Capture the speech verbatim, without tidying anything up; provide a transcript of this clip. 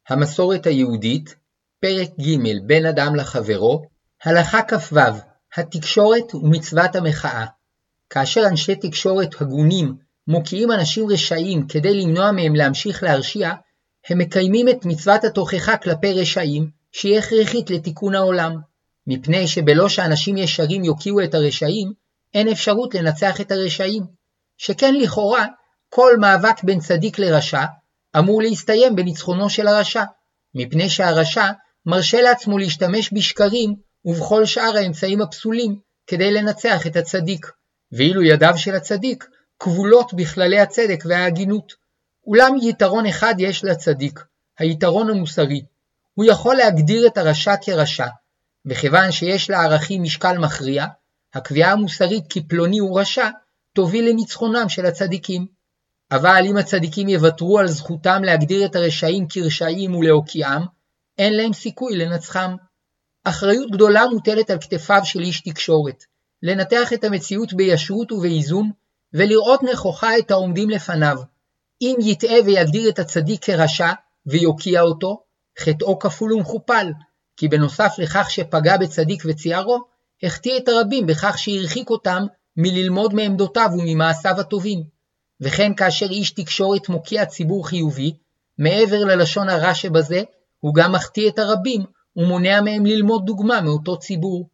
המסורת היהודית, פרק ג' בין אדם לחברו, הלכה כ"ו, התקשורת ומצוות המחאה. כאשר אנשי תקשורת הגונים מוקיעים אנשים רשעים כדי למנוע מהם להמשיך להרשיע, הם מקיימים את מצוות התוכחה כלפי רשעים, שהיא הכרחית לתיקון העולם. מפני שבלא שאנשים ישרים יוקיעו את הרשעים, אין אפשרות לנצח את הרשעים. שכן לכאורה, כל מאבק בין צדיק לרשע, אמור להסתיים בניצחונו של הרשע, מפני שהרשע מרשה לעצמו להשתמש בשקרים ובכל שאר האמצעים הפסולים כדי לנצח את הצדיק, ואילו ידיו של הצדיק כבולות בכללי הצדק וההגינות. אולם יתרון אחד יש לצדיק, היתרון המוסרי. הוא יכול להגדיר את הרשע כרשע, וכיוון שיש לערכים משקל מכריע, הקביעה המוסרית כי פלוני הוא רשע תוביל לניצחונם של הצדיקים. אבל אם הצדיקים יוותרו על זכותם להגדיר את הרשעים כרשעים ולהוקיעם, אין להם סיכוי לנצחם. אחריות גדולה מוטלת על כתפיו של איש תקשורת, לנתח את המציאות בישרות ובאיזון, ולראות נכוחה את העומדים לפניו. אם יטעה ויגדיר את הצדיק כרשע ויוקיע אותו, חטאו כפול ומכופל, כי בנוסף לכך שפגע בצדיק וציערו, החטיא את הרבים בכך שהרחיק אותם מללמוד מעמדותיו וממעשיו הטובים. וכן כאשר איש תקשורת מוקיע ציבור חיובי, מעבר ללשון הרע שבזה, הוא גם מחטיא את הרבים ומונע מהם ללמוד דוגמה מאותו ציבור.